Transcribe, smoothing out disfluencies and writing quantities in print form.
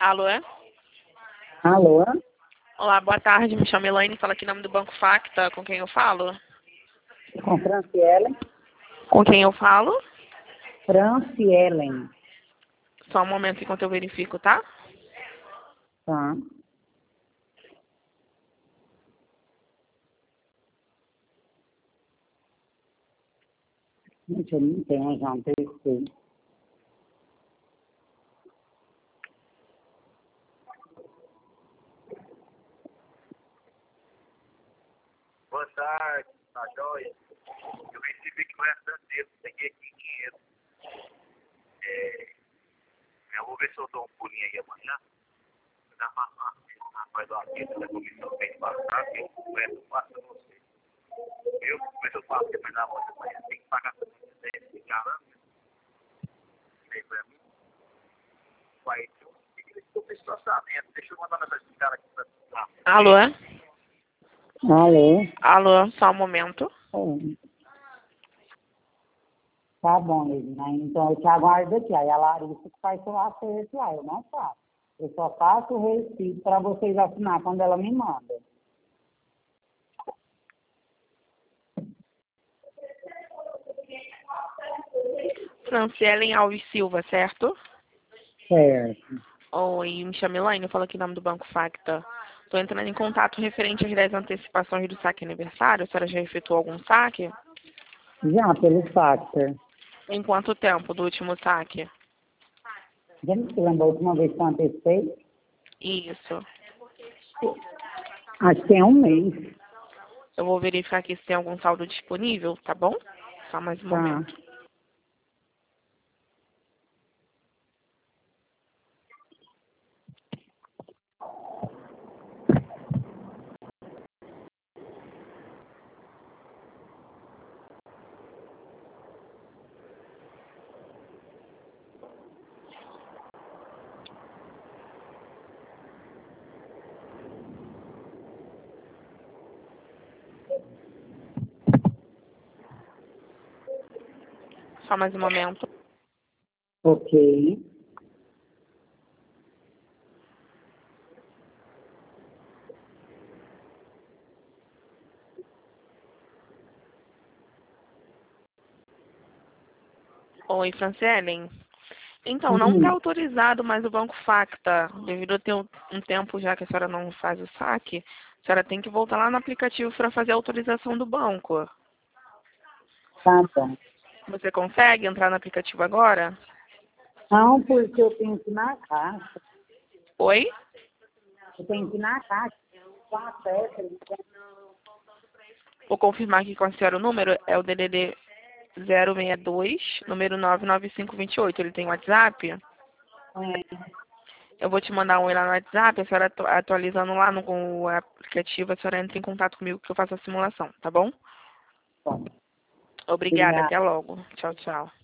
Alô? Alô? Olá, boa tarde. Me chamo Elaine, falo aqui em nome do Banco Facta. Com quem eu falo? Com Francielen. Com quem eu falo? Francielen. Só um momento enquanto eu verifico, tá? Tá. Gente, eu não tenho já um terceiro. Boa tarde, tá joia? Eu recebi que o restante dele, peguei aqui dinheiro. Eu vou ver se eu dou um pulinho aí amanhã. Já faço uma rapaz da vida da comissão bem passada, que o resto passa a você. Eu, mas eu faço depois da volta amanhã. Tem que pagar tudo isso de caramba. Aí pra mim, vai ter um orçamento. Deixa eu mandar mensagem cara aqui pra dar. Alô? Alô? Alô, só um momento. Tá bom, Edna. Então eu te aguardo aqui. Aí a Larissa que faz o acerto lá, eu não faço. Eu só faço o recibo para vocês assinar quando ela me manda. Francielen Alves Silva, certo? Certo. Oi, me chamo Elaine, eu falo aqui em nome do Banco Facta. Estou entrando em contato referente às 10 antecipações do saque aniversário. A senhora já efetuou algum saque? Já pelo Factor. Em quanto tempo do último saque? Já me lembra a última vez que eu antecipei? Isso. Acho que tem um mês. Eu vou verificar aqui se tem algum saldo disponível, tá bom? Só mais um Tá. momento. Só mais um momento. Ok. Oi, Francielen. Então, não está autorizado mais o Banco Facta. Devido a ter um tempo já que a senhora não faz o saque, a senhora tem que voltar lá no aplicativo para fazer a autorização do banco. Tá bom. Você consegue entrar no aplicativo agora? Não, porque eu tenho que ir na caixa. Oi? Eu tenho que ir na caixa. Com a peça. Vou confirmar aqui com a senhora o número. É o DDD 062, número 99528. Ele tem WhatsApp? Eu vou te mandar um lá no WhatsApp, a senhora atualizando lá com o aplicativo, a senhora entra em contato comigo que eu faço a simulação, tá bom? Bom, Obrigada, obrigada. até logo. Tchau, tchau.